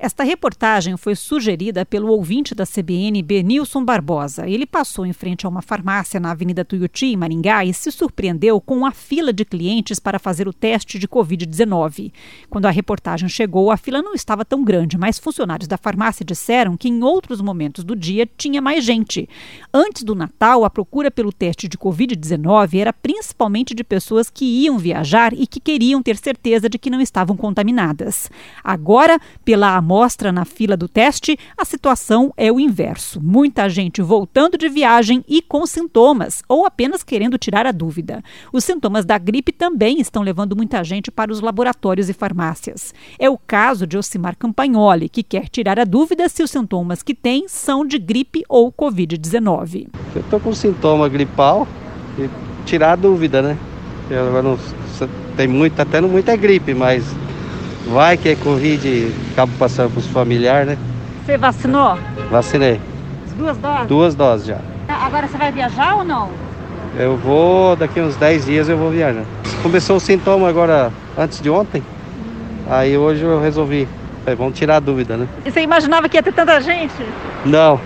Esta reportagem foi sugerida pelo ouvinte da CBN, Benilson Barbosa. Ele passou em frente a uma farmácia na Avenida Tuiuti, em Maringá, e se surpreendeu com a fila de clientes para fazer o teste de Covid-19. Quando a reportagem chegou, a fila não estava tão grande, mas funcionários da farmácia disseram que em outros momentos do dia tinha mais gente. Antes do Natal, a procura pelo teste de Covid-19 era principalmente de pessoas que iam viajar e que queriam ter certeza de que não estavam contaminadas. Agora, pela amostra na fila do teste, a situação é o inverso. Muita gente voltando de viagem e com sintomas, ou apenas querendo tirar a dúvida. Os sintomas da gripe também estão levando muita gente para os laboratórios e farmácias. É o caso de Ocimar Campagnoli, que quer tirar a dúvida se os sintomas que tem são de gripe ou Covid-19. Eu estou com sintoma gripal e tirar a dúvida, né? Eu não, tem muita gripe, mas vai que é Covid e acaba passando para os familiares, né? Você vacinou? Vacinei. As 2 doses? 2 doses já. Agora você vai viajar ou não? Eu vou, daqui uns 10 dias eu vou viajar. Começou o sintoma agora, antes de ontem. Aí hoje eu resolvi, vamos tirar a dúvida, né? E você imaginava que ia ter tanta gente? Não,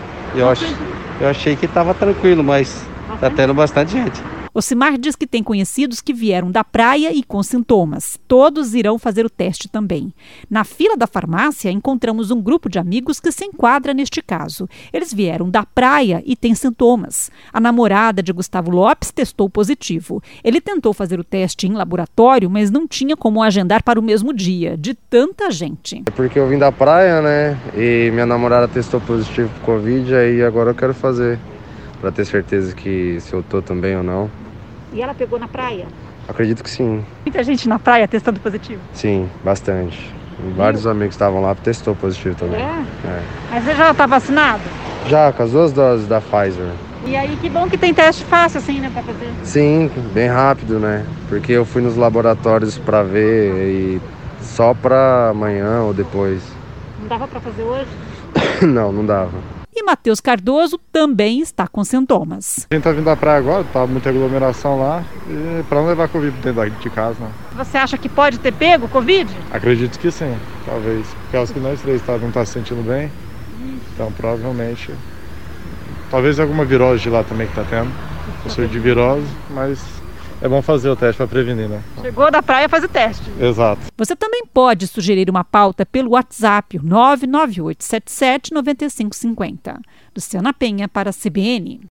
eu achei que estava tranquilo, mas está tendo bastante gente. Ocimar diz que tem conhecidos que vieram da praia e com sintomas. Todos irão fazer o teste também. Na fila da farmácia, encontramos um grupo de amigos que se enquadra neste caso. Eles vieram da praia e têm sintomas. A namorada de Gustavo Lopes testou positivo. Ele tentou fazer o teste em laboratório, mas não tinha como agendar para o mesmo dia, de tanta gente. É porque eu vim da praia, né? E minha namorada testou positivo para Covid, aí agora eu quero fazer, para ter certeza que se eu tô também ou não. E ela pegou na praia? Acredito que sim. Muita gente na praia testando positivo? Sim, bastante. Vários amigos que estavam lá testou positivo também. É? Mas você já está vacinado? Já, com as 2 doses da Pfizer. E aí, que bom que tem teste fácil assim, né, para fazer? Sim, bem rápido, né? Porque eu fui nos laboratórios para ver e só para amanhã ou depois. Não dava para fazer hoje? Não dava. E Matheus Cardoso também está com sintomas. A gente está vindo da praia agora, tá muita aglomeração lá, e para não levar Covid dentro de casa, né? Você acha que pode ter pego Covid? Acredito que sim, talvez. Por causa que nós 3 não tá se sentindo bem, então provavelmente, talvez alguma virose de lá também que tá tendo. Eu sou de virose, mas é bom fazer o teste para prevenir, né? Chegou da praia, faz o teste. Exato. Você também pode sugerir uma pauta pelo WhatsApp 998779550. Luciana Penha para a CBN.